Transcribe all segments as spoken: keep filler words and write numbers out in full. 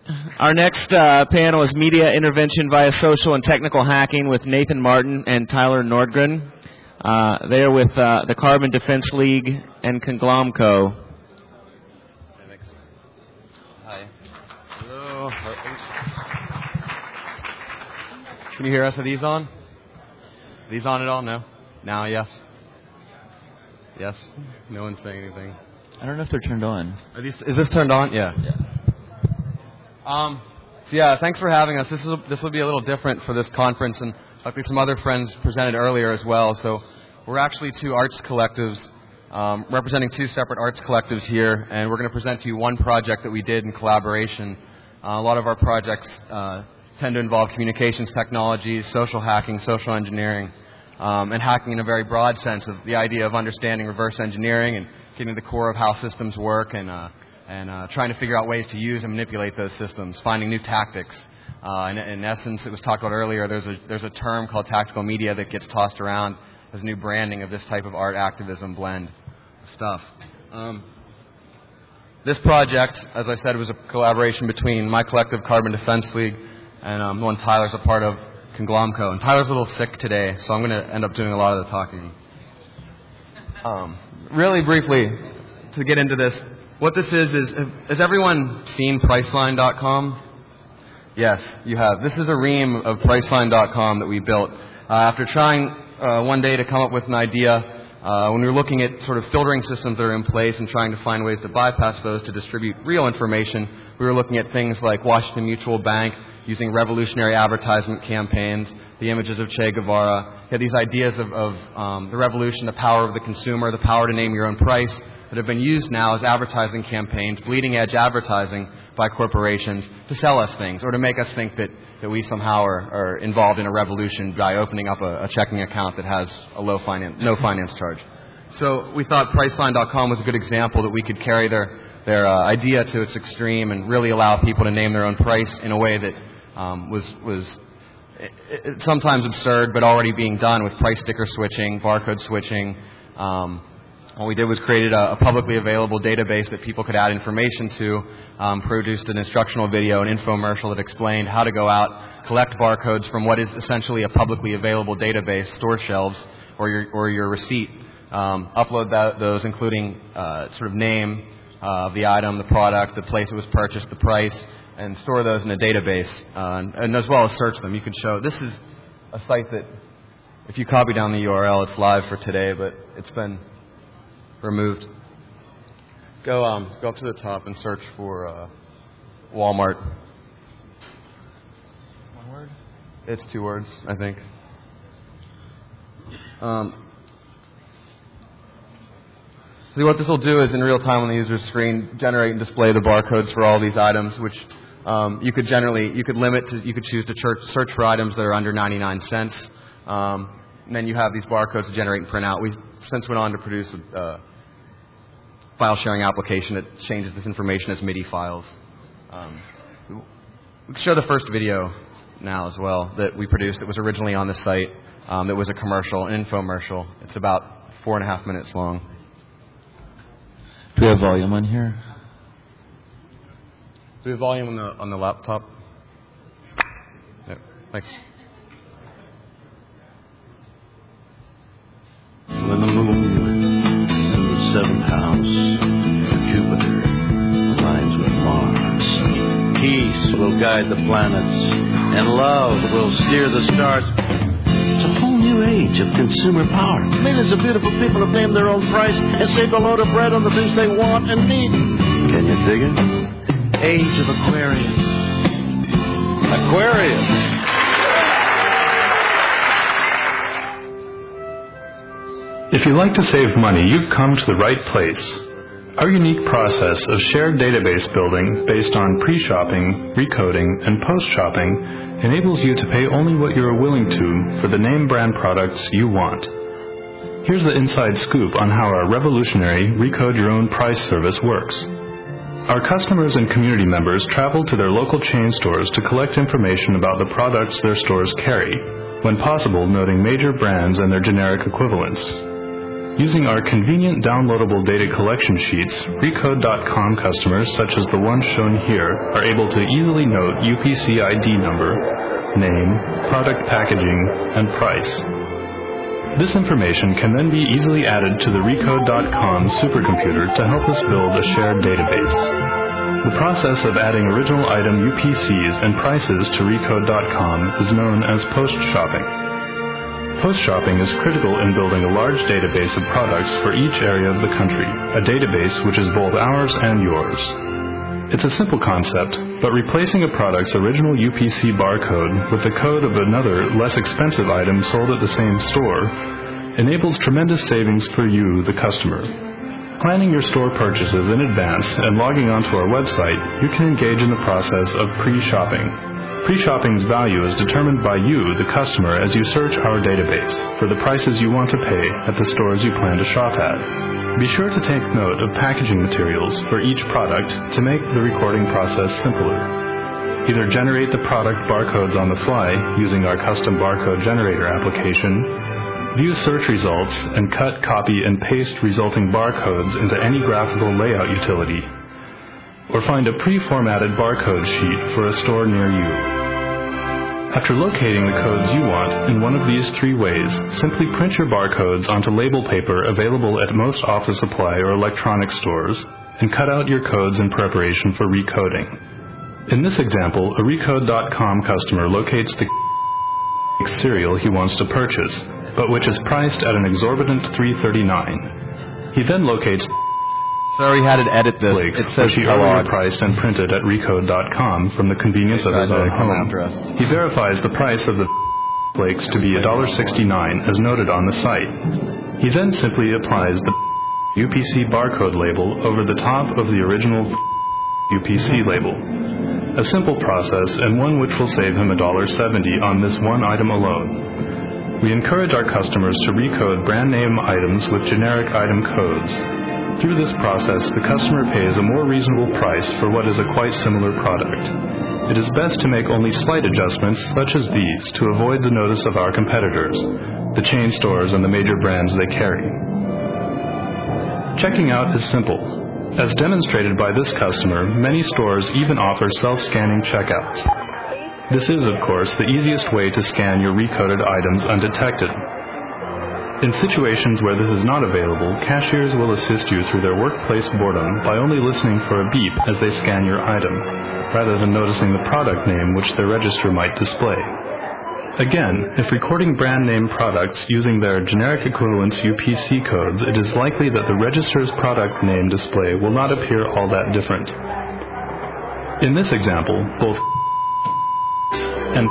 Our next uh, panel is Media Intervention via Social and Technical Hacking with Nathan Martin and Tyler Nordgren. Uh, they are with uh, the Carbon Defense League and Conglomco. Hi. Hello. Can you hear us? Are these on? Are these on at all? No? Now, yes? Yes? No one's saying anything. I don't know if they're turned on. Are these, is this turned on? Yeah. Yeah. Um, so yeah, thanks for having us. This is a, this will be a little different for this conference, and luckily some other friends presented earlier as well. So we're actually two arts collectives, um, representing two separate arts collectives here, and we're going to present to you one project that we did in collaboration. Uh, a lot of our projects uh, tend to involve communications technologies, social hacking, social engineering, um, and hacking in a very broad sense of the idea of understanding reverse engineering and getting to the core of how systems work, and uh, and uh, trying to figure out ways to use and manipulate those systems, finding new tactics. Uh, in, in essence, it was talked about earlier, there's a, there's a term called tactical media that gets tossed around as new branding of this type of art activism blend stuff. Um, this project, as I said, was a collaboration between my collective, Carbon Defense League, and um, the one Tyler's a part of, Conglomco. And Tyler's a little sick today, so I'm going to end up doing a lot of the talking. Um, really briefly, to get into this, what this is, is, has everyone seen Priceline dot com? Yes, you have. This is a ream of Priceline dot com that we built. Uh, after trying uh, one day to come up with an idea, uh, when we were looking at sort of filtering systems that are in place and trying to find ways to bypass those to distribute real information, we were looking at things like Washington Mutual Bank using revolutionary advertisement campaigns, the images of Che Guevara. We had these ideas of, of um, the revolution, the power of the consumer, the power to name your own price, that have been used now as advertising campaigns, bleeding-edge advertising by corporations to sell us things or to make us think that, that we somehow are, are involved in a revolution by opening up a, a checking account that has a low finance, no finance charge. So we thought Priceline dot com was a good example that we could carry their, their uh, idea to its extreme and really allow people to name their own price in a way that um, was, was it, it, sometimes absurd, but already being done with price sticker switching, barcode switching. Um, What we did was created a, a publicly available database that people could add information to, um, produced an instructional video, an infomercial that explained how to go out, collect barcodes from what is essentially a publicly available database, store shelves, or your, or your receipt, um, upload that, those including uh, sort of name uh, of the item, the product, the place it was purchased, the price, and store those in a database, uh, and, and as well as search them. You can show, this is a site that, if you copy down the U R L, it's live for today, but it's been removed. Go um, go up to the top and search for uh, Walmart. One word? It's two words, I think. Um, see, what this will do is, in real time on the user's screen, generate and display the barcodes for all these items, which um, you could generally, you could limit to, you could choose to search, search for items that are under ninety-nine cents. Um, and then you have these barcodes to generate and print out. We since went on to produce a uh, file sharing application that changes this information as MIDI files. Um, we can show the first video now as well that we produced that was originally on the site. Um, that was a commercial, an infomercial. It's about four and a half minutes long. Do we have volume on here? Do we have volume on the on the laptop? Yeah, thanks. When the moon and the seventh house of Jupiter aligns with Mars, peace will guide the planets, and love will steer the stars. It's a whole new age of consumer power. Millions of beautiful people have named their own price and saved a load of bread on the things they want and need. Can you dig it? Age of Aquarius. Aquarius. If you like to save money, you've come to the right place. Our unique process of shared database building based on pre-shopping, recoding, and post-shopping enables you to pay only what you are willing to for the name brand products you want. Here's the inside scoop on how our revolutionary Recode Your Own Price service works. Our customers and community members travel to their local chain stores to collect information about the products their stores carry, when possible noting major brands and their generic equivalents. Using our convenient downloadable data collection sheets, Recode dot com customers, such as the one shown here, are able to easily note U P C I D number, name, product packaging, and price. This information can then be easily added to the Recode dot com supercomputer to help us build a shared database. The process of adding original item U P Cs and prices to Recode dot com is known as post-shopping. Post-shopping is critical in building a large database of products for each area of the country, a database which is both ours and yours. It's a simple concept, but replacing a product's original U P C barcode with the code of another, less expensive item sold at the same store enables tremendous savings for you, the customer. Planning your store purchases in advance and logging onto our website, you can engage in the process of pre-shopping. Pre-shopping's value is determined by you, the customer, as you search our database for the prices you want to pay at the stores you plan to shop at. Be sure to take note of packaging materials for each product to make the recording process simpler. Either generate the product barcodes on the fly using our custom barcode generator application, view search results, and cut, copy, and paste resulting barcodes into any graphical layout utility, or find a pre-formatted barcode sheet for a store near you. After locating the codes you want in one of these three ways, simply print your barcodes onto label paper available at most office supply or electronic stores, and cut out your codes in preparation for recoding. In this example, a Recode dot com customer locates the cereal he wants to purchase, but which is priced at an exorbitant three thirty-nine. He then locates Sorry, had to edit this. Flakes, it says which he earlier priced and printed at Recode dot com from the convenience of his own home. He verifies the price of the flakes to be one dollar sixty-nine as noted on the site. He then simply applies the U P C barcode label over the top of the original U P C label. A simple process, and one which will save him one dollar seventy on this one item alone. We encourage our customers to recode brand name items with generic item codes. Through this process, the customer pays a more reasonable price for what is a quite similar product. It is best to make only slight adjustments, such as these, to avoid the notice of our competitors, the chain stores and the major brands they carry. Checking out is simple. As demonstrated by this customer, many stores even offer self-scanning checkouts. This is, of course, the easiest way to scan your recoded items undetected. In situations where this is not available, cashiers will assist you through their workplace boredom by only listening for a beep as they scan your item, rather than noticing the product name which their register might display. Again, if recording brand name products using their generic equivalents U P C codes, it is likely that the register's product name display will not appear all that different. In this example, both and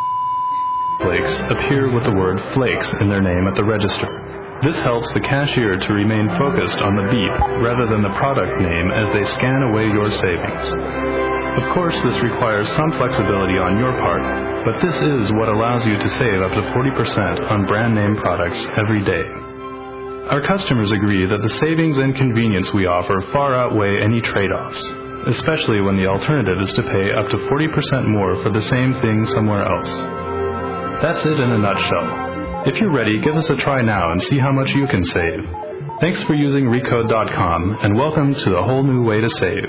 flakes appear with the word flakes in their name at the register. This helps the cashier to remain focused on the beep rather than the product name as they scan away your savings. Of course, this requires some flexibility on your part, but this is what allows you to save up to forty percent on brand name products every day. Our customers agree that the savings and convenience we offer far outweigh any trade-offs, especially when the alternative is to pay up to forty percent more for the same thing somewhere else. That's it in a nutshell. If you're ready, give us a try now and see how much you can save. Thanks for using Recode dot com, and welcome to a whole new way to save.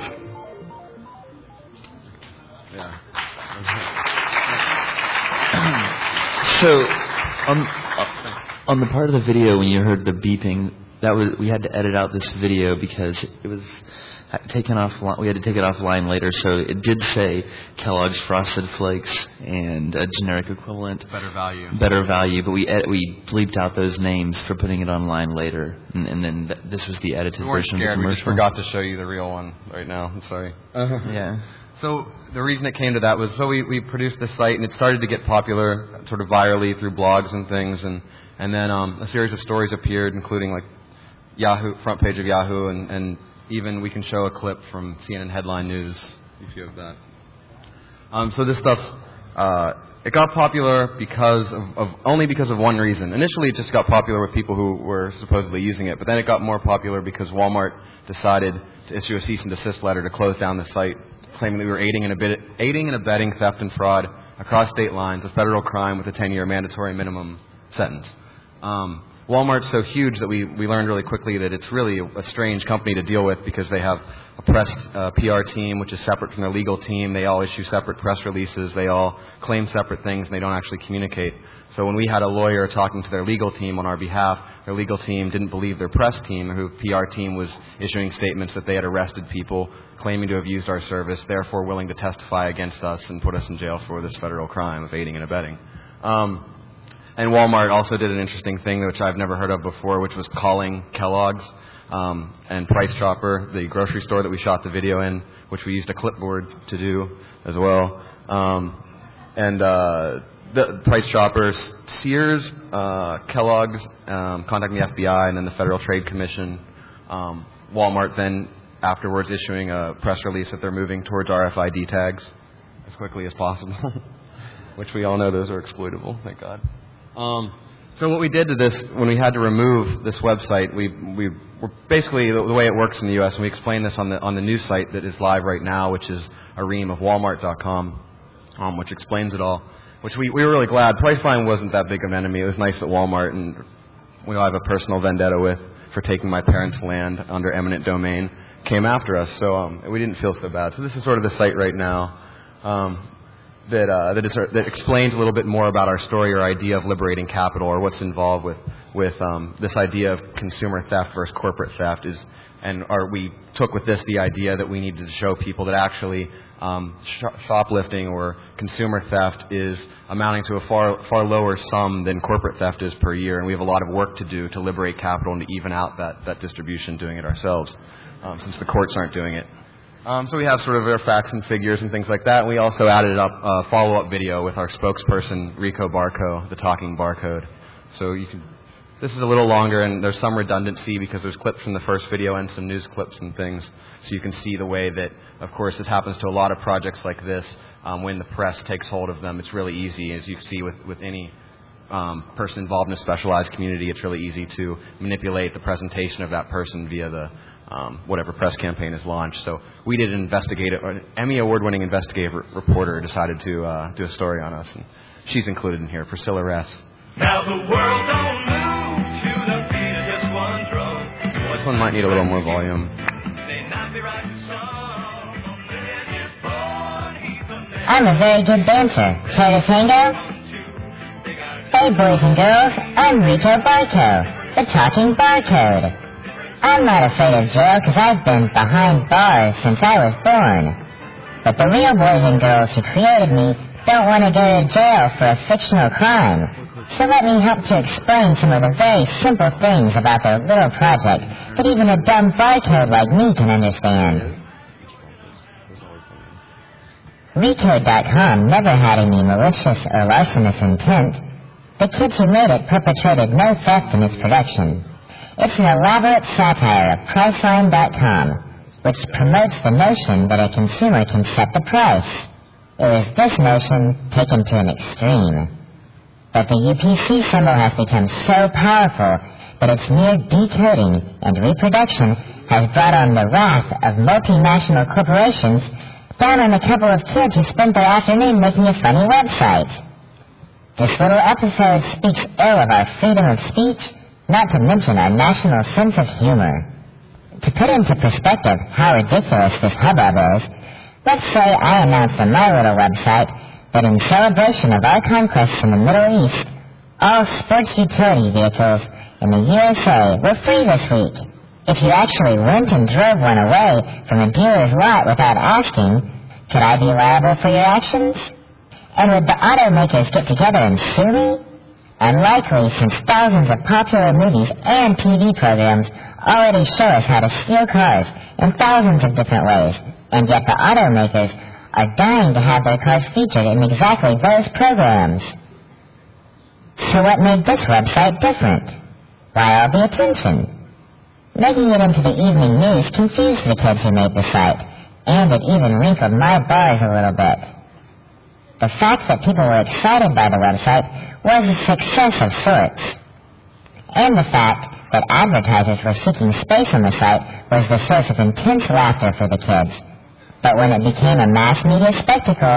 So, on, on the part of the video when you heard the beeping, that was we had to edit out this video because it was taken off. We had to take it offline later. So it did say Kellogg's Frosted Flakes and a generic equivalent, better value, better value. But we ed- we bleeped out those names for putting it online later, and, and then th- this was the edited we weren't version scared. of the We just commercial. forgot to show you the real one right now. I'm sorry. Uh-huh. Yeah. So the reason it came to that was so we, we produced this site, and it started to get popular sort of virally through blogs and things, and and then um, a series of stories appeared, including like Yahoo, front page of Yahoo, and, and even we can show a clip from C N N Headline News if you have that. Um, so this stuff, uh, it got popular because of, of only because of one reason. Initially, it just got popular with people who were supposedly using it, but then it got more popular because Walmart decided to issue a cease and desist letter to close down the site, claiming that we were aiding and, abet- aiding and abetting theft and fraud across state lines, a federal crime with a ten-year mandatory minimum sentence. Um, Walmart's so huge that we, we learned really quickly that it's really a, a strange company to deal with because they have a press uh, P R team, which is separate from their legal team. They all issue separate press releases. They all claim separate things, and they don't actually communicate. So when we had a lawyer talking to their legal team on our behalf, their legal team didn't believe their press team, whose P R team was issuing statements that they had arrested people, claiming to have used our service, therefore willing to testify against us and put us in jail for this federal crime of aiding and abetting. Um, and Walmart also did an interesting thing, which I've never heard of before, which was calling Kellogg's um, and Price Chopper, the grocery store that we shot the video in, which we used a clipboard to do as well. Um, and uh, the Price Chopper, Sears, uh, Kellogg's um, contacting the F B I, and then the Federal Trade Commission. Um, Walmart then afterwards issuing a press release that they're moving towards R F I D tags as quickly as possible, which we all know those are exploitable, thank God. Um, so what we did to this, when we had to remove this website, we we were basically the, the way it works in the U S, and we explain this on the on the news site that is live right now, which is a ream of walmart dot com, um, which explains it all. Which we, we were really glad. Priceline wasn't that big of an enemy. It was nice that Walmart, and we all have a personal vendetta with, for taking my parents' land under eminent domain, came after us. So um, we didn't feel so bad. So this is sort of the site right now um, that uh, that, is, that explains a little bit more about our story or idea of liberating capital, or what's involved with with um, this idea of consumer theft versus corporate theft. Is and our, we took with this the idea that we needed to show people that actually um, sh- shoplifting or consumer theft is amounting to a far far lower sum than corporate theft is per year, and we have a lot of work to do to liberate capital and to even out that, that distribution, doing it ourselves, um, since the courts aren't doing it. Um, so we have sort of our facts and figures and things like that. And we also added up a follow-up video with our spokesperson, Rico Barco, the talking barcode. So you can. This is a little longer, and there's some redundancy because there's clips from the first video and some news clips and things. So you can see the way that, of course, this happens to a lot of projects like this. Um, when the press takes hold of them, it's really easy, as you can see with, with any um, person involved in a specialized community. It's really easy to manipulate the presentation of that person via the um, whatever press campaign is launched. So we did an investigative, an Emmy award-winning investigative r- reporter decided to uh, do a story on us, and she's included in here, Priscilla Ress. Now the world don't move to the beat of this one drum. This one might need a little more volume. I'm a very good dancer. Try to tango? Hey boys and girls, I'm Rico Barco, the talking barcode. I'm not afraid of jail because I've been behind bars since I was born. But the real boys and girls who created me don't want to go to jail for a fictional crime. So let me help to explain some of the very simple things about their little project that even a dumb barcode like me can understand. Recode dot com never had any malicious or larcenous intent. The kids who made it perpetrated no theft in its production. It's an elaborate satire of Priceline dot com, which promotes the notion that a consumer can set the price. It was this notion taken to an extreme. But the U P C symbol has become so powerful that its mere decoding and reproduction has brought on the wrath of multinational corporations down on a couple of kids who spent their afternoon making a funny website. This little episode speaks ill of our freedom of speech, not to mention our national sense of humor. To put into perspective how ridiculous this hubbub is, let's say I announced on my little website that in celebration of our conquests in the Middle East, all sports utility vehicles in the U S A were free this week. If you actually went and drove one away from a dealer's lot without asking, could I be liable for your actions? And would the automakers get together and sue me? Unlikely, since thousands of popular movies and T V programs already show us how to steal cars in thousands of different ways, and yet the automakers are dying to have their cars featured in exactly those programs. So what made this website different? Why all the attention? Making it into the evening news confused the kids who made the site, and it even wrinkled my bars a little bit. The fact that people were excited by the website was a success of sorts. And the fact that advertisers were seeking space on the site was the source of intense laughter for the kids. But when it became a mass media spectacle,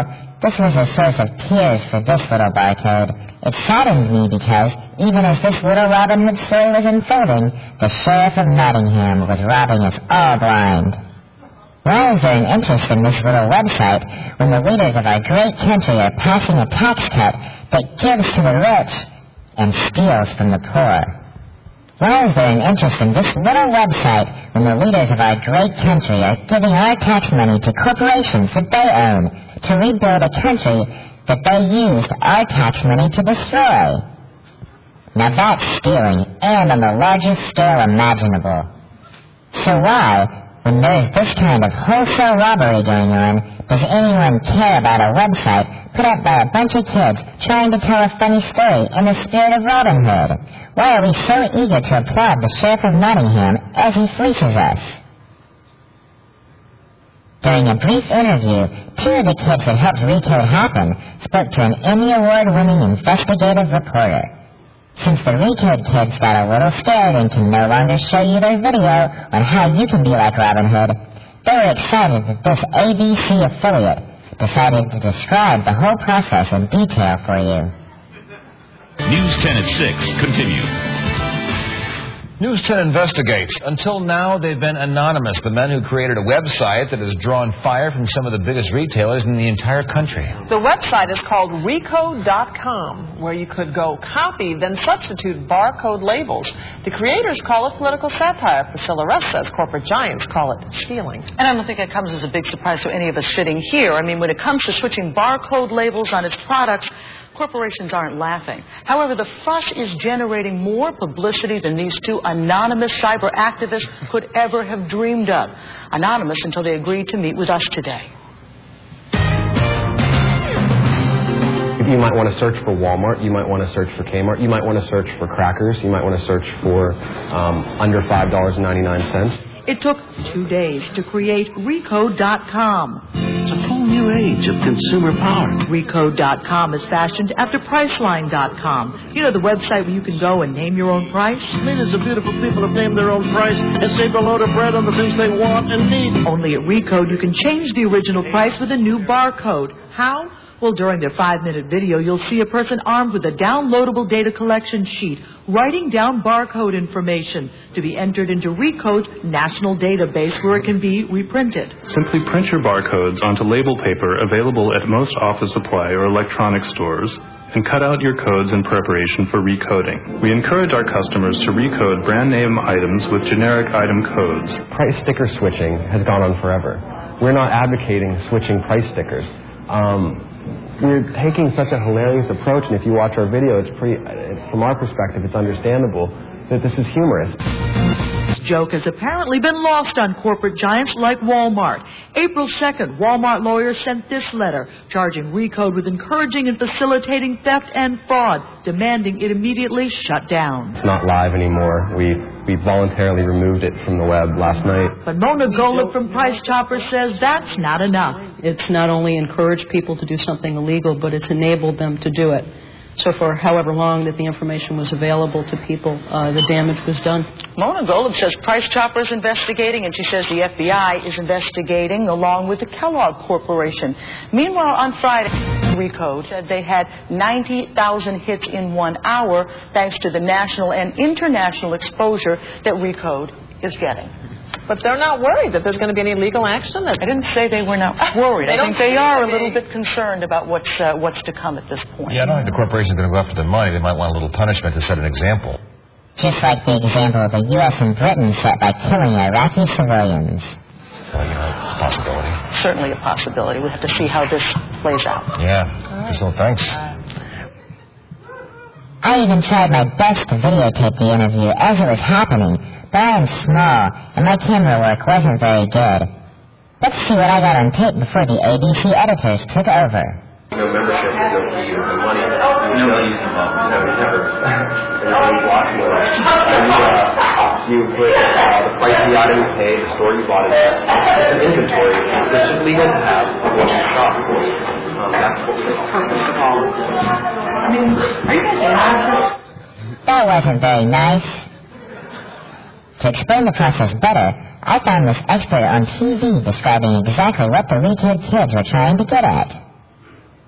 This was a source of tears for this little barcode. It saddened me because, even as this little Robin Hood story was unfolding, the Sheriff of Nottingham was robbing us all blind. Why is there an interest in this little website when the leaders of our great country are passing a tax cut that gives to the rich and steals from the poor? Why is there an interest in this little website when the leaders of our great country are giving our tax money to corporations that they own to rebuild a country that they used our tax money to destroy? Now that's stealing, and on the largest scale imaginable. So why, when there's this kind of wholesale robbery going on, does anyone care about a website put up by a bunch of kids trying to tell a funny story in the spirit of Robin Hood? Why are we so eager to applaud the Sheriff of Nottingham as he fleeces us? During a brief interview, two of the kids that helped Recode happen spoke to an Emmy Award-winning investigative reporter. Since the Recode kids got a little scared and can no longer show you their video on how you can be like Robin Hood, they were excited that this A B C affiliate decided to describe the whole process in detail for you. News ten at six continues. News ten investigates. Until now, they've been anonymous. The men who created a website that has drawn fire from some of the biggest retailers in the entire country. The website is called Recode dot com, where you could go copy, then substitute barcode labels. The creators call it political satire. Priscilla Russ says corporate giants call it stealing. And I don't think that comes as a big surprise to any of us sitting here. I mean, when it comes to switching barcode labels on its products, corporations aren't laughing. However, the fuss is generating more publicity than these two anonymous cyber activists could ever have dreamed of. Anonymous until they agreed to meet with us today. You might want to search for Walmart. You might want to search for Kmart. You might want to search for Crackers. You might want to search for um, under five dollars and ninety-nine cents. It took two days to create Recode dot com. It's a whole new age of consumer power. Recode dot com is fashioned after Priceline dot com. You know, the website where you can go and name your own price? Millions of beautiful people have named their own price and saved a load of bread on the things they want and need. Only at Recode you can change the original price with a new barcode. How? Well, during their five-minute video, you'll see a person armed with a downloadable data collection sheet, writing down barcode information to be entered into Recode's national database where it can be reprinted. Simply print your barcodes onto label paper available at most office supply or electronic stores and cut out your codes in preparation for recoding. We encourage our customers to recode brand name items with generic item codes. Price sticker switching has gone on forever. We're not advocating switching price stickers. Um, we're taking such a hilarious approach, and if you watch our video, it's pretty, from our perspective, it's understandable that this is humorous. This joke has apparently been lost on corporate giants like Walmart. April second, Walmart lawyers sent this letter charging Recode with encouraging and facilitating theft and fraud, demanding it immediately shut down. It's not live anymore. We we voluntarily removed it from the web last night. But Mona Golub from Price Chopper says that's not enough. It's not only encouraged people to do something illegal, but it's enabled them to do it. So for however long that the information was available to people, uh, the damage was done. Mona Golub says Price Chopper is investigating, and she says the F B I is investigating along with the Kellogg Corporation. Meanwhile, on Friday, Recode said they had ninety thousand hits in one hour thanks to the national and international exposure that Recode is getting. But they're not worried that there's going to be any legal action? I didn't say they were not worried. They I think don't they are a be. little bit concerned about what's uh, what's to come at this point. Yeah, I don't think the corporation's going to go after the money. They might want a little punishment to set an example. Just like the example the U S and Britain set by killing Iraqi civilians. Well, you know, it's a possibility. Certainly a possibility. We have to see how this plays out. Yeah. Right. So thanks. I even tried my best to videotape the interview as it was happening, but I am small, and my camera work wasn't very good. Let's see what I got on tape before the A B C editors took over. No membership will go for you, the money, you know, you never, never, and you block you, and you, uh, you put uh, the price of the item you paid, the store you bought it at, an inventory, which is legal to have when you shop. Um, that's what we're First of all, I mean, are you guys interested? That wasn't very nice. To explain the process better, I found this expert on T V describing exactly what the Recode kids were trying to get at.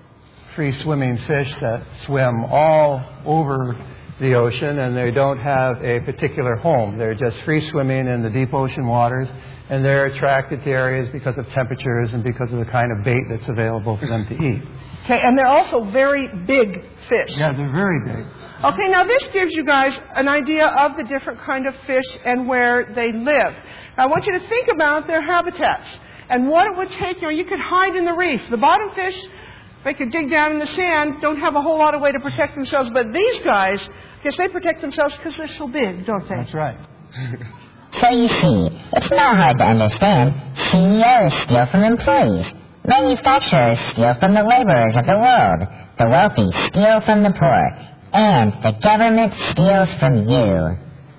free-swimming fish that swim all over the ocean, and they don't have a particular home. They're just free-swimming in the deep ocean waters, and they're attracted to areas because of temperatures and because of the kind of bait that's available for them to eat. Okay, and they're also very big fish. Yeah, they're very big. Okay, now this gives you guys an idea of the different kind of fish and where they live. I want you to think about their habitats and what it would take. You know, you could hide in the reef. The bottom fish, they could dig down in the sand, don't have a whole lot of way to protect themselves. But these guys, I guess they protect themselves because they're so big, don't they? That's right. So you see, it's not hard to understand. C E Os steal from employees. Manufacturers steal from the laborers of the world. The wealthy steal from the poor. And the government steals from you.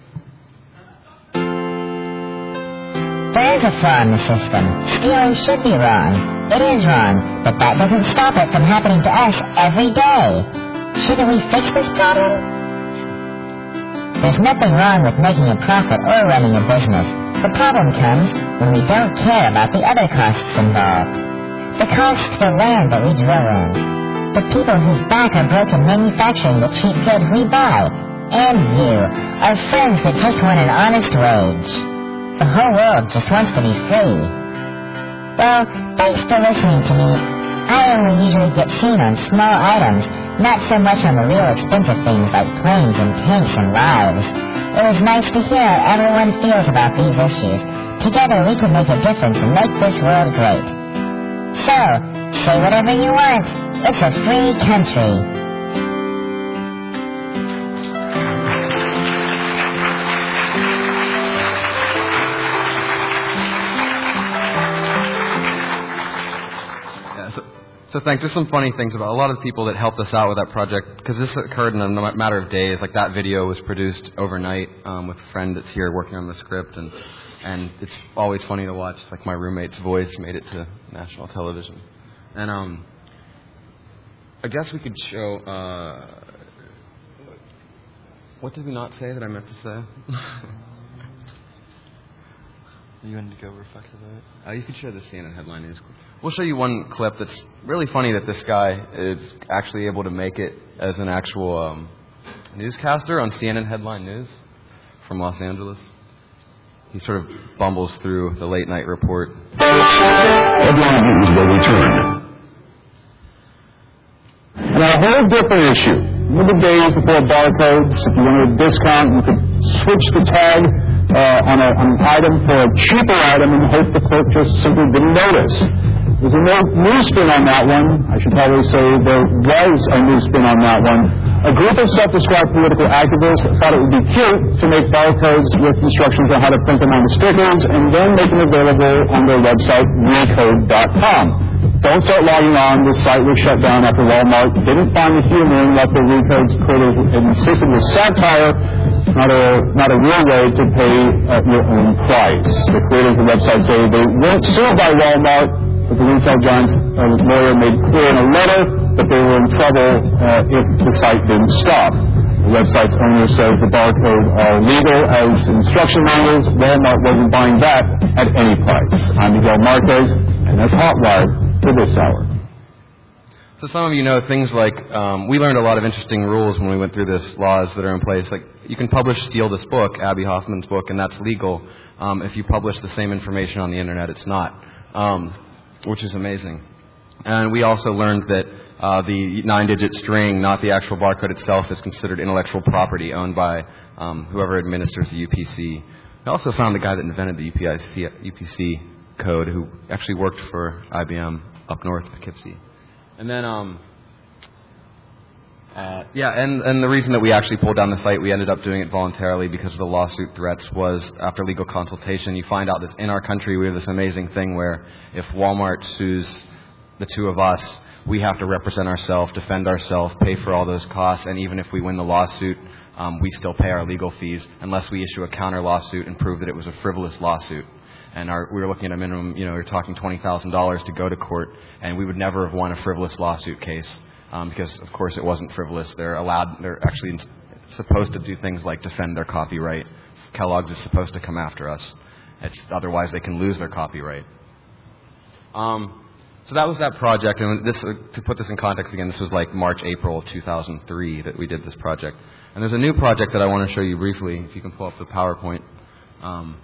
There is a flaw in the system. Stealing should be wrong. It is wrong, but that doesn't stop it from happening to us every day. Shouldn't we fix this problem? There's nothing wrong with making a profit or running a business. The problem comes when we don't care about the other costs involved. The cost for land that we drill in. The people whose back are broken manufacturing the cheap goods we buy. And you, our friends that just want an honest wage. The whole world just wants to be free. Well, thanks for listening to me. I only usually get seen on small items, not so much on the real expensive things like planes and tanks and lives. It was nice to hear how everyone feels about these issues. Together we can make a difference and make this world great. So, say whatever you want. It's a free country. Yeah, so, so thanks. There's some funny things about a lot of the people that helped us out with that project, because this occurred in a matter of days. Like, that video was produced overnight um, with a friend that's here working on the script, and and it's always funny to watch. Like, my roommate's voice made it to national television. And um, I guess we could show. Uh, what did we not say that I meant to say? You wanted to go reflect about it? Uh, you could show the C N N headline news clip. We'll show you one clip that's really funny that this guy is actually able to make it as an actual um, newscaster on C N N headline news from Los Angeles. He sort of bumbles through the late night report. Headline news will return. Now, a whole different issue. Remember the days before barcodes? If you wanted a discount, you could switch the tag uh, on, a, on an item for a cheaper item and hope the clerk just simply didn't notice. There's a new, new spin on that one. I should probably say there was a new spin on that one. A group of self-described political activists thought it would be cute to make barcodes with instructions on how to print them on the stickers and then make them available on their website, recode dot com. Don't start logging on. The site was shut down after Walmart didn't find the humor in what the Recode's creators insisted was satire, not a not a real way to pay at your own price. The creators of the website say they weren't sued by Walmart, but the retail giant's uh, lawyer made clear in a letter that they were in trouble uh, if the site didn't stop. The website's owner says the barcode are legal as instruction manuals. Walmart wasn't buying that at any price. I'm Miguel Marquez, and that's Hotwired for this hour. So some of you know things like, um, we learned a lot of interesting rules when we went through this, laws that are in place. Like, you can publish Steal This Book, Abby Hoffman's book, and that's legal. Um, if you publish the same information on the internet, it's not, um, which is amazing. And we also learned that uh, the nine-digit string, not the actual barcode itself, is considered intellectual property owned by um, whoever administers the U P C. We also found the guy that invented the U P C, U P C code, who actually worked for I B M up north of Poughkeepsie. And then, um, uh, yeah, and, and the reason that we actually pulled down the site, we ended up doing it voluntarily because of the lawsuit threats, was after legal consultation, you find out this in our country, we have this amazing thing where if Walmart sues the two of us, we have to represent ourselves, defend ourselves, pay for all those costs, and even if we win the lawsuit, um, we still pay our legal fees unless we issue a counter lawsuit and prove that it was a frivolous lawsuit. And our, we were looking at a minimum, you know, we were talking twenty thousand dollars to go to court, and we would never have won a frivolous lawsuit case um, because, of course, it wasn't frivolous. They're allowed, they're actually supposed to do things like defend their copyright. Kellogg's is supposed to come after us. It's, otherwise, they can lose their copyright. Um, So that was that project, and this, uh, to put this in context again, this was like March, April of two thousand three that we did this project. And there's a new project that I want to show you briefly, if you can pull up the PowerPoint, um,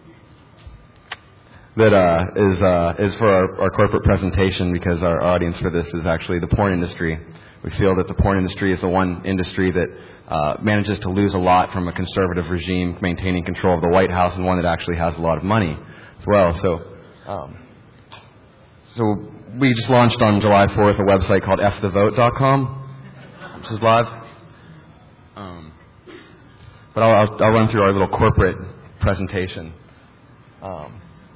that uh, is uh, is for our, our corporate presentation, because our audience for this is actually the porn industry. We feel that the porn industry is the one industry that uh, manages to lose a lot from a conservative regime maintaining control of the White House, and one that actually has a lot of money as well. So, um, so we just launched on July fourth a website called f the vote dot com, which is live. Um, but I'll, I'll, I'll run through our little corporate presentation. Um,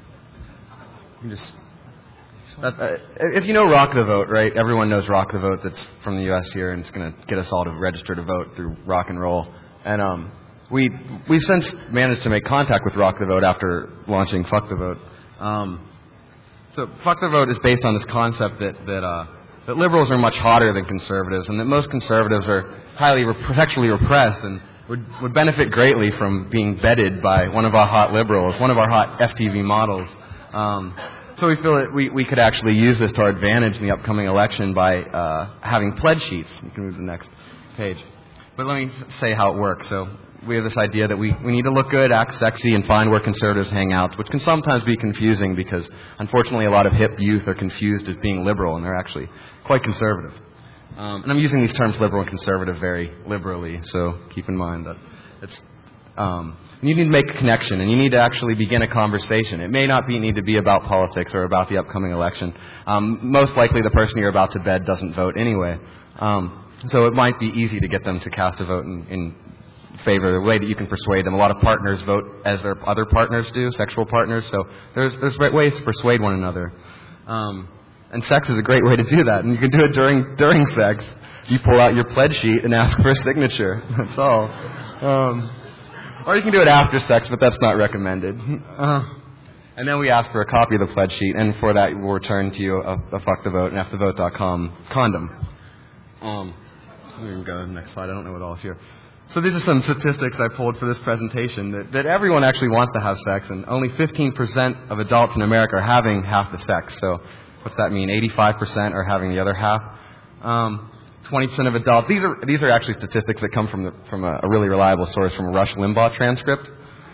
just, uh, if you know Rock the Vote, right? Everyone knows Rock the Vote. That's from the U S here, and it's going to get us all to register to vote through rock and roll. And um, we we've since managed to make contact with Rock the Vote after launching Fuck the Vote. Um, So Fuck the Vote is based on this concept that that, uh, that liberals are much hotter than conservatives, and that most conservatives are highly rep- sexually repressed and would, would benefit greatly from being bedded by one of our hot liberals, one of our hot F T V models. Um, so we feel that we, we could actually use this to our advantage in the upcoming election by uh, having pledge sheets. You can move to the next page. But let me say how it works. So we have this idea that we, we need to look good, act sexy, and find where conservatives hang out, which can sometimes be confusing because, unfortunately, a lot of hip youth are confused as being liberal, and they're actually quite conservative. Um, and I'm using these terms liberal and conservative very liberally, so keep in mind that it's um, you need to make a connection, and you need to actually begin a conversation. It may not be, need to be about politics or about the upcoming election. Um, most likely the person you're about to bed doesn't vote anyway. Um, so it might be easy to get them to cast a vote in, in favor, the way that you can persuade them. A lot of partners vote as their other partners do, sexual partners, so there's there's ways to persuade one another. Um, and sex is a great way to do that, and you can do it during during sex. You pull out your pledge sheet and ask for a signature. That's all. Um, or you can do it after sex, but that's not recommended. Uh, and then we ask for a copy of the pledge sheet, and for that we'll return to you a, a Fuck the Vote and f the vote dot com condom. Um, we can go to the next slide. I don't know what else here. So these are some statistics I pulled for this presentation, that, that everyone actually wants to have sex, and only fifteen percent of adults in America are having half the sex. So what's that mean? eighty-five percent are having the other half. Um, twenty percent of adults. These are these are actually statistics that come from the, from a, a really reliable source, from a Rush Limbaugh transcript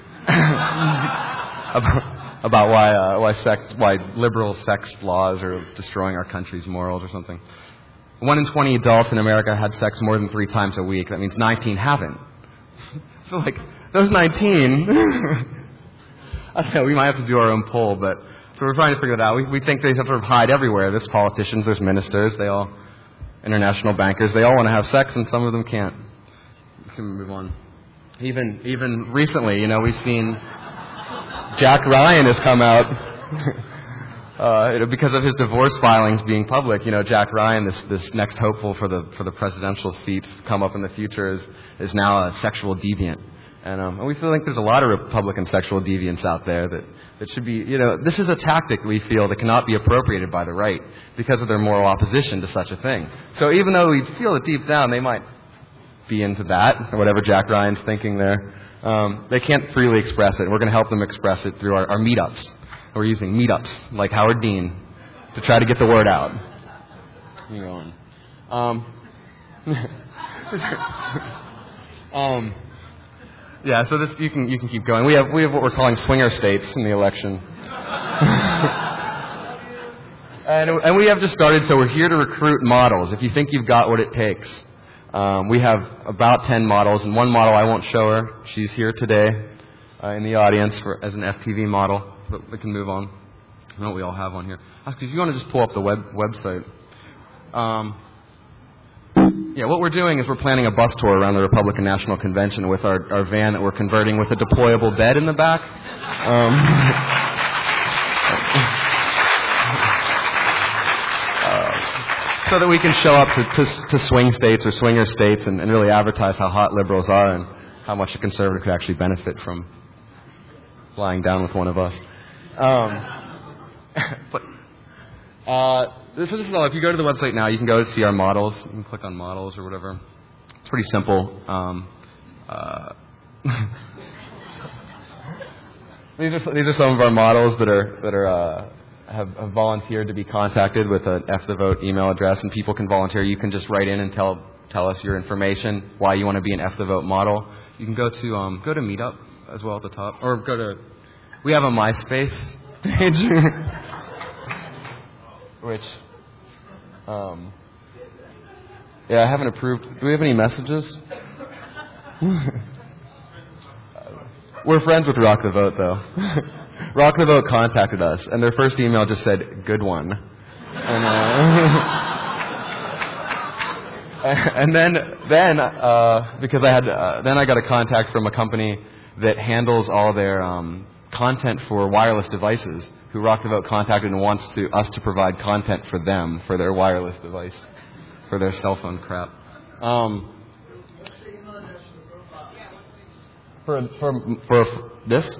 about, about why uh, why sex why liberal sex laws are destroying our country's morals or something. One in twenty adults in America had sex more than three times a week. That means nineteen haven't. So, like, those nineteen... I don't know, we might have to do our own poll, but... So we're trying to figure that out. We, we think they sort of hide everywhere. There's politicians, there's ministers, they all... International bankers, they all want to have sex, and some of them can't. We can move on. Even, even recently, you know, we've seen... Jack Ryan has come out... Uh, because of his divorce filings being public, you know, Jack Ryan, this this next hopeful for the for the presidential seats come up in the future, is is now a sexual deviant, and, um, and we feel like there's a lot of Republican sexual deviants out there that that should be, you know, this is a tactic we feel that cannot be appropriated by the right because of their moral opposition to such a thing. So even though we feel that deep down they might be into that or whatever Jack Ryan's thinking there, um, they can't freely express it. We're going to help them express it through our, our meetups. We're using meetups like Howard Dean to try to get the word out. Hang on. Um, um, yeah, so this you can you can keep going. We have we have what we're calling swinger states in the election, and and we have just started. So we're here to recruit models. If you think you've got what it takes, um, we have about ten models, and one model I won't show her. She's here today uh, in the audience for as an F T V model. But we can move on. I know what we all have on here. Actually, if you want to just pull up the web website. Um, yeah, what we're doing is we're planning a bus tour around the Republican National Convention with our, our van that we're converting with a deployable bed in the back. Um, uh, so that we can show up to, to, to swing states or swinger states and, and really advertise how hot liberals are and how much a conservative could actually benefit from lying down with one of us. Um, but uh, this, this is all. If you go to the website now, you can go to see our models. You can click on models or whatever. It's pretty simple. Um, uh, these are these are some of our models that are that are uh, have, have volunteered to be contacted with an F the Vote email address, and people can volunteer. You can just write in and tell tell us your information, why you want to be an F the Vote model. You can go to um, go to Meetup as well at the top, or go to. We have a MySpace page, which. Um, yeah, I haven't approved. Do we have any messages? We're friends with Rock the Vote, though. Rock the Vote contacted us, and their first email just said, "Good one." And, uh, and then, then uh, because I had, uh, then I got a contact from a company that handles all their um, content for wireless devices, who Rock the Vote contacted and wants to us to provide content for them for their wireless device, for their cell phone crap. Um, For for for this?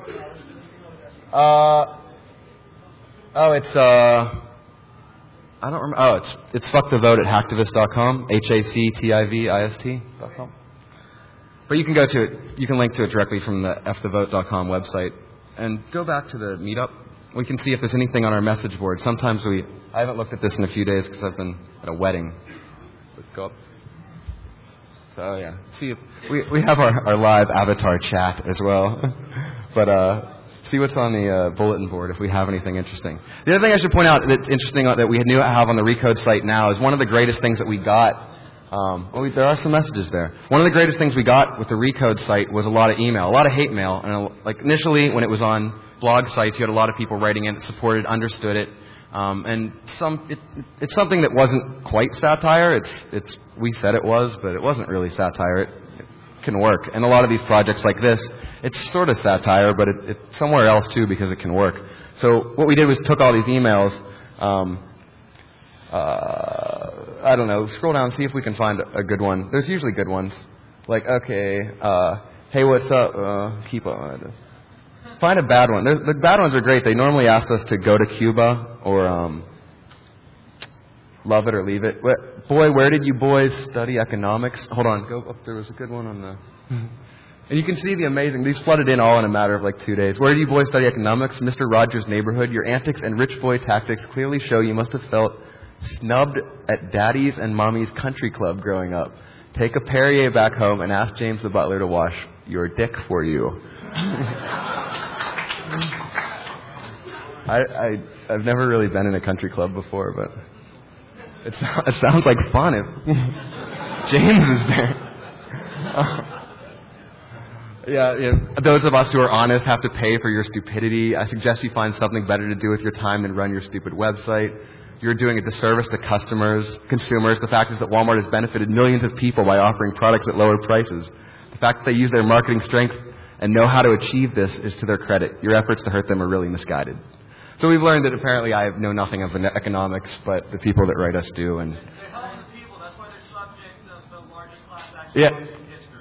Uh oh, it's uh I don't remember. Oh, it's it's fuck the vote at hacktivist dot com, H A C T I V I S T dot com. But you can go to it. You can link to it directly from the f the vote dot com website, and go back to the meetup. We can see if there's anything on our message board. Sometimes we. I haven't looked at this in a few days because I've been at a wedding. Let's go up. So yeah, see if we we have our, our live avatar chat as well, but uh, see what's on the uh, bulletin board if we have anything interesting. The other thing I should point out that's interesting that we knew have on the Recode site now is one of the greatest things that we got. Um, well, there are some messages there. One of the greatest things we got with the Recode site was a lot of email, a lot of hate mail, and a, like initially when it was on blog sites, you had a lot of people writing in that supported, understood it. Um, and some, it, it's something that wasn't quite satire. It's, it's, we said it was, but it wasn't really satire. It, it can work. And a lot of these projects like this, it's sort of satire, but it, it's somewhere else too because it can work. So what we did was took all these emails. Um, uh, I don't know. Scroll down and see if we can find a, a good one. There's usually good ones. Like, okay, uh, hey, what's up? Uh, keep on. Find a bad one. There's, the bad ones are great. They normally ask us to go to Cuba or um, love it or leave it. What, boy, where did you boys study economics? Hold on. Go up. There was a good one on the... And you can see the amazing... These flooded in all in a matter of like two days. Where did you boys study economics? Mister Rogers' neighborhood. Your antics and rich boy tactics clearly show you must have felt snubbed at Daddy's and Mommy's country club growing up. Take a Perrier back home and ask James the butler to wash your dick for you. I, I, I've never really been in a country club before, but it, it sounds like fun if James is there. Uh, yeah, yeah, those of us who are honest have to pay for your stupidity. I suggest you find something better to do with your time than run your stupid website. You're doing a disservice to customers, consumers. The fact is that Walmart has benefited millions of people by offering products at lower prices. The fact that they use their marketing strength and know how to achieve this is to their credit. Your efforts to hurt them are really misguided. So we've learned that apparently I know nothing of economics, but the people that write us do. And they're helping the people. That's why they're subject of the largest class action yeah. lawsuit in history.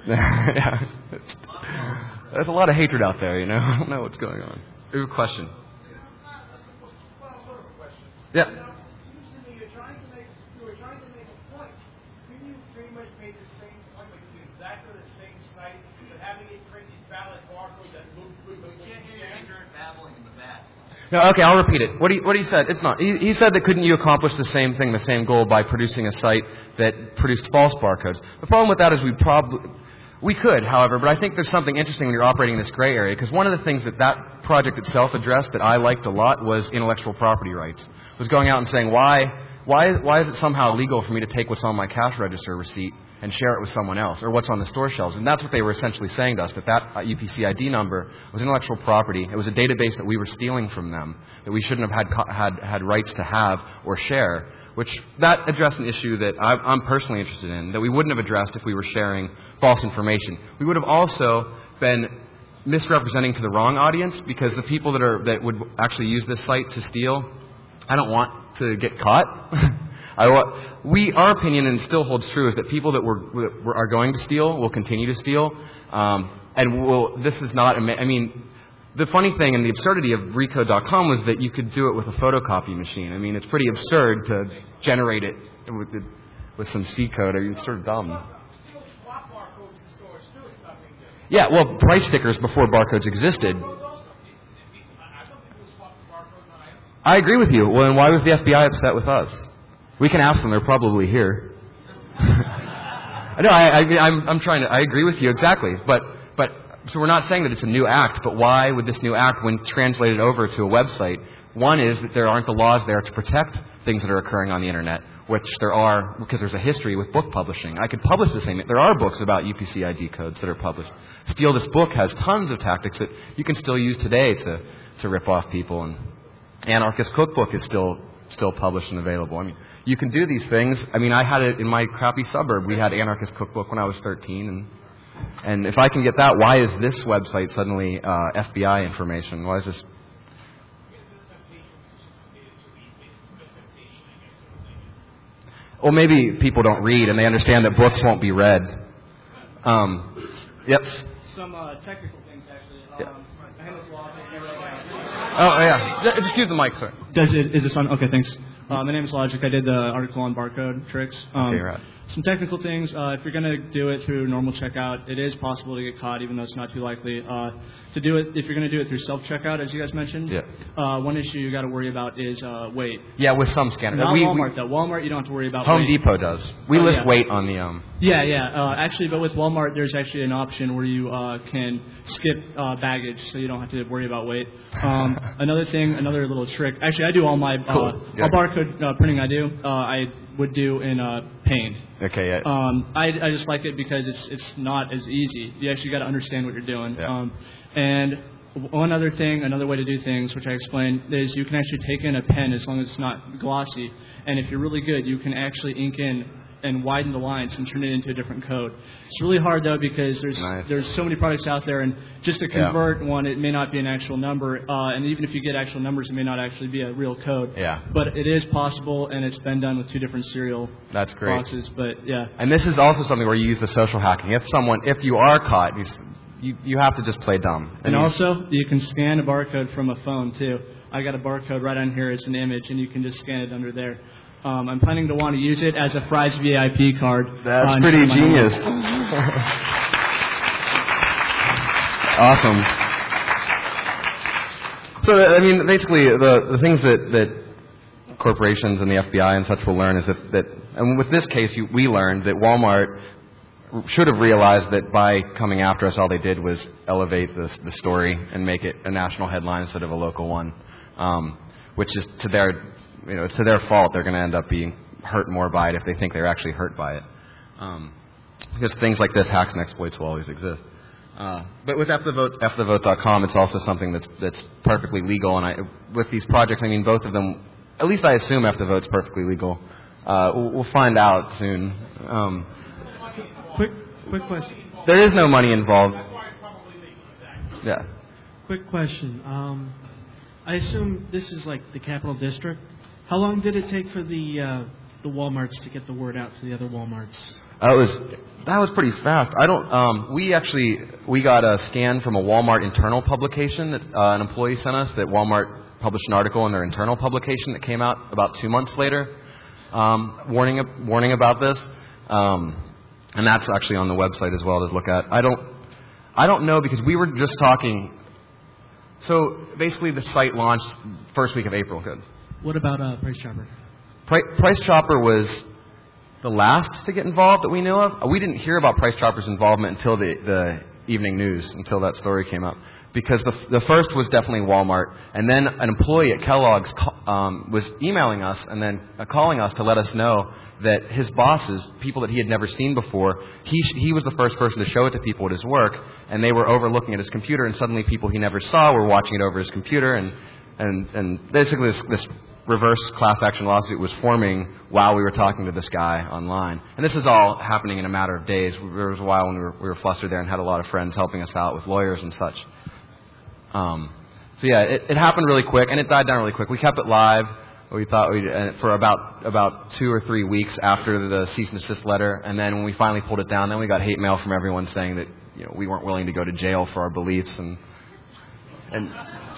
Yeah. There's a lot of hatred out there, you know. I don't know what's going on. You have a question? Yeah. No, okay, I'll repeat it. What he, what he said, it's not. He, he said that couldn't you accomplish the same thing, the same goal, by producing a site that produced false barcodes? The problem with that is we probably, we could, however, but I think there's something interesting when you're operating in this gray area, because one of the things that that project itself addressed that I liked a lot was intellectual property rights. It was going out and saying, why, why, why is it somehow illegal for me to take what's on my cash register receipt and share it with someone else, or what's on the store shelves? And that's what they were essentially saying to us, that that U P C I D number was intellectual property. It was a database that we were stealing from them, that we shouldn't have had had, had rights to have or share, which that addressed an issue that I, I'm personally interested in, that we wouldn't have addressed if we were sharing false information. We would have also been misrepresenting to the wrong audience, because the people that are that would actually use this site to steal, I don't want to get caught. I want, we, our opinion, and it still holds true, is that people that, were, that were, are going to steal will continue to steal. Um, and will, this is not, I mean, the funny thing and the absurdity of Recode dot com was that you could do it with a photocopy machine. I mean, it's pretty absurd to generate it with, with some C code. I mean, it's sort of dumb. Yeah, well, price stickers before barcodes existed. I agree with you. Well, then why was the F B I upset with us? We can ask them. They're probably here. No, I, I, I'm, I'm trying to. I agree with you exactly. But, but so we're not saying that it's a new act. But why would this new act, when translated over to a website, one is that there aren't the laws there to protect things that are occurring on the internet, which there are because there's a history with book publishing. I could publish the same. There are books about U P C I D codes that are published. Steal This Book has tons of tactics that you can still use today to, to rip off people. And Anarchist Cookbook is still still published and available. I mean, you can do these things. I mean, I had it in my crappy suburb. We had Anarchist Cookbook when I was thirteen, and and if I can get that, why is this website suddenly uh, F B I information? Why is this? Well, maybe people don't read and they understand that books won't be read. Um, yep. Some uh, technical things, actually. Um, my hand is locked. Oh, yeah. Just use the mic, sir. Does it, is this on? Okay, thanks. Uh, my name is Logic. I did the article on barcode tricks. Um, okay, right. Some technical things. Uh, if you're going to do it through normal checkout, it is possible to get caught, even though it's not too likely. Uh, to do it, if you're going to do it through self-checkout, as you guys mentioned, yeah. uh, one issue you got to worry about is uh, weight. Yeah, with some scanners. Not we, Walmart, we, though. Walmart, you don't have to worry about Home weight. Depot does. We oh, list yeah. weight on the... um. Yeah, yeah. Uh, actually, but with Walmart, there's actually an option where you uh, can skip uh, baggage, so you don't have to worry about weight. Um, another thing, another little trick. Actually, I do all my uh, cool. yeah. all barcode uh, printing. I do. Uh, I would do in uh, Paint. Okay. Yeah. Um, I I just like it because it's it's not as easy. You actually got to understand what you're doing. Yeah. Um, and one other thing, another way to do things, which I explained, is you can actually take in a pen as long as it's not glossy. And if you're really good, you can actually ink in and widen the lines and turn it into a different code. It's really hard, though, because there's nice. there's so many products out there, and just to convert yeah. one, it may not be an actual number. Uh, and even if you get actual numbers, it may not actually be a real code. Yeah. But it is possible, and it's been done with two different serial That's great. boxes. But, yeah. And this is also something where you use the social hacking. If someone, if you are caught, you you, you have to just play dumb. And, and also, you can scan a barcode from a phone, too. I got a barcode right on here as an image, and you can just scan it under there. Um, I'm planning to want to use it as a Fry's V I P card. That's uh, pretty genius. Awesome. So, I mean, basically, the, the things that, that corporations and the F B I and such will learn is that, that and with this case, you, we learned that Walmart should have realized that by coming after us, all they did was elevate this, the story and make it a national headline instead of a local one, um, which is to their, you know, to their fault. They're going to end up being hurt more by it if they think they're actually hurt by it, um, because things like this, hacks and exploits, will always exist. Uh, but with F the Vote, F the Vote dot com, it's also something that's that's perfectly legal. And I, with these projects, I mean, both of them, at least I assume F the Vote's perfectly legal. Uh, we'll, we'll find out soon. Um, quick, quick question. There is no money involved. Yeah. Quick question. Um, I assume this is like the Capital District. How long did it take for the uh, the Walmarts to get the word out to the other Walmarts? That was that was pretty fast. I don't. Um, we actually we got a scan from a Walmart internal publication that uh, an employee sent us. That Walmart published an article in their internal publication that came out about two months later, um, warning warning about this, um, and that's actually on the website as well to look at. I don't I don't know because we were just talking. So basically, the site launched first week of April. Good. What about uh, Price Chopper? Pri- Price Chopper was the last to get involved that we knew of. We didn't hear about Price Chopper's involvement until the, the evening news, until that story came up. Because the, the first was definitely Walmart. And then an employee at Kellogg's um, was emailing us and then uh, calling us to let us know that his bosses, people that he had never seen before, he he was the first person to show it to people at his work. And they were overlooking at his computer. And suddenly people he never saw were watching it over his computer. And, and, and basically this... this reverse class action lawsuit was forming while we were talking to this guy online. And this is all happening in a matter of days. There was a while when we were, we were flustered there and had a lot of friends helping us out with lawyers and such. Um, so yeah, it, it happened really quick, and it died down really quick. We kept it live. We thought we'd, uh, for about about two or three weeks after the cease and desist letter, and then when we finally pulled it down, then we got hate mail from everyone saying that, you know, we weren't willing to go to jail for our beliefs and and.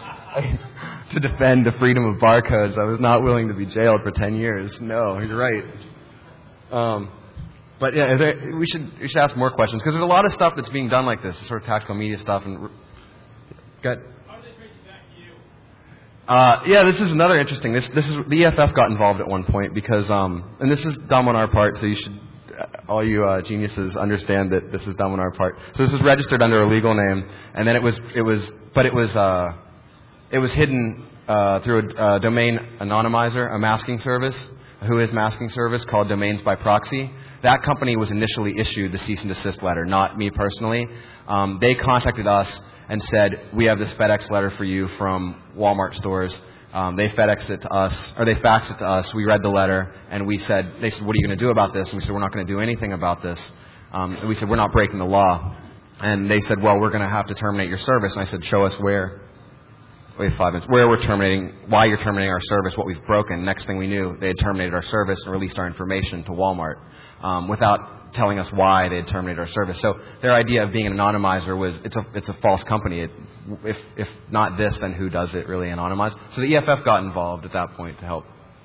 to defend the freedom of barcodes. I was not willing to be jailed for ten years. No, you're right. Um, but yeah, there, we should we should ask more questions because there's a lot of stuff that's being done like this, sort of tactical media stuff. And got. How do they trace it back to you? Uh, yeah, this is another interesting. This this is the E F F got involved at one point because, um, and this is dumb on our part. So you should, uh, all you uh, geniuses, understand that this is dumb on our part. So this was registered under a legal name, and then it was it was, but it was uh, it was hidden uh, through a, a domain anonymizer, a masking service, a Whois masking service called Domains by Proxy. That company was initially issued the cease and desist letter, not me personally. Um, they contacted us and said, we have this FedEx letter for you from Walmart stores. Um, they FedExed it to us, or they faxed it to us. We read the letter, and we said, they said, what are you going to do about this? And we said, we're not going to do anything about this. Um, and we said, we're not breaking the law. And they said, well, we're going to have to terminate your service. And I said, show us where. Wait five minutes. Where we're terminating, why you're terminating our service, what we've broken. Next thing we knew, they had terminated our service and released our information to Walmart um, without telling us why they had terminated our service. So their idea of being an anonymizer was, it's a it's a false company. It, if if not this, then who does it really anonymize? So the E F F got involved at that point to help.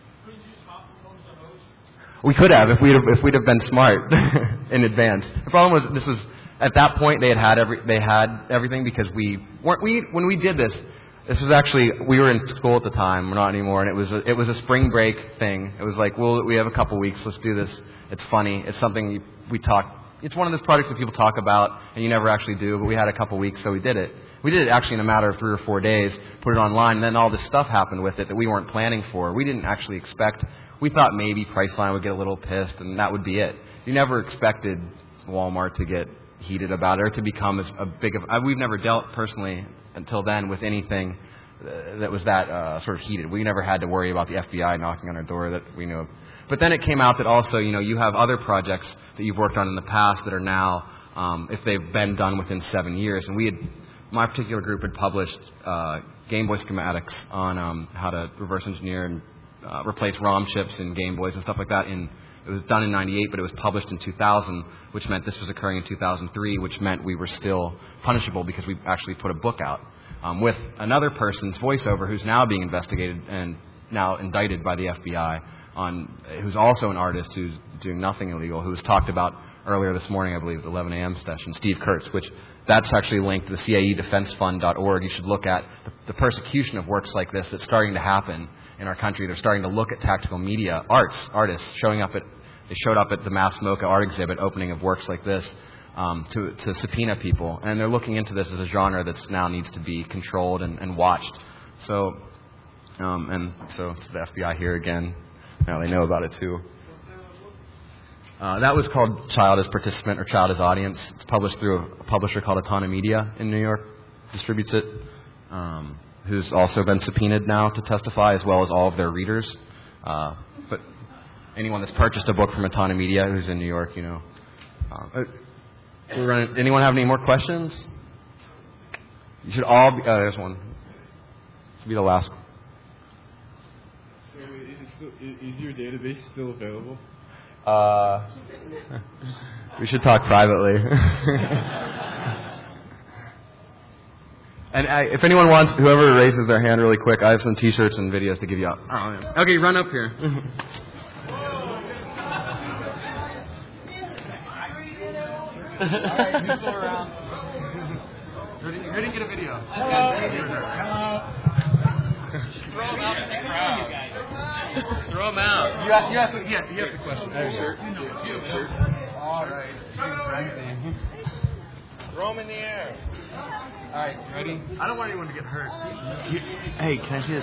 We could have if we'd have, if we'd have been smart in advance. The problem was this was at that point they had had every they had everything because we weren't we when we did this. This was actually, we were in school at the time, we're not anymore, and it was a, it was a spring break thing. It was like, well, we have a couple weeks, let's do this. It's funny. It's something you, we talk, it's one of those projects that people talk about and you never actually do, but we had a couple weeks, so we did it. We did it actually in a matter of three or four days, put it online, and then all this stuff happened with it that we weren't planning for. We didn't actually expect, we thought maybe Priceline would get a little pissed and that would be it. You never expected Walmart to get heated about it or to become as a big of, we've never dealt personally until then with anything uh, that was that uh, sort of heated. We never had to worry about the F B I knocking on our door that we knew of. But then it came out that also, you know, you have other projects that you've worked on in the past that are now, um, if they've been done within seven years. And we had, my particular group had published uh, Game Boy schematics on um, how to reverse engineer and uh, replace ROM chips in Game Boys and stuff like that. In, it was done in ninety-eight, but it was published in two thousand, which meant this was occurring in two thousand three, which meant we were still punishable because we actually put a book out um, with another person's voiceover who's now being investigated and now indicted by the F B I, on who's also an artist who's doing nothing illegal, who was talked about earlier this morning, I believe, at eleven a.m. session, Steve Kurtz, which that's actually linked to the C I E defense fund dot org. You should look at the, the persecution of works like this that's starting to happen in our country. They're starting to look at tactical media arts, artists showing up at, they showed up at the Mass MoCA art exhibit opening of works like this um, to, to subpoena people. And they're looking into this as a genre that now needs to be controlled and, and watched. So, um, and so it's the F B I here again. Now they know about it too. Uh, that was called Child as Participant or Child as Audience. It's published through a publisher called Atana Media in New York. Distributes it. Um, who's also been subpoenaed now to testify, as well as all of their readers. Uh, but anyone that's purchased a book from Atana Media who's in New York, you know. Uh, we're running, anyone have any more questions? You should all be... Uh, there's one. This will be the last one. So is, it still, is your database still available? Uh, we should talk privately. And I, if anyone wants, whoever raises their hand really quick, I have some T-shirts and videos to give you out. Oh, yeah. Okay, run up here. Alright, who's still around? Ready, ready to get a video. Hello. Hello. Throw them out in the crowd. Just throw them out. You have, you have to, yeah, you have the question. I have a shirt. You have a shirt. All right. Throw them in the air. All right, ready? I don't want anyone to get hurt. Hey, can I see the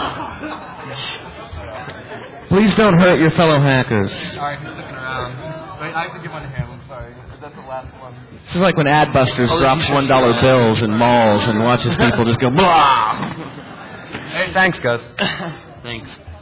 T-shirt? Please don't hurt your fellow hackers. All right, who's sticking around? Wait, I have to give one to him. I'm sorry. That's the last one. This is like when Adbusters oh, drops one dollar bills in malls and watches people just go blah. Hey, thanks, Gus. Thanks.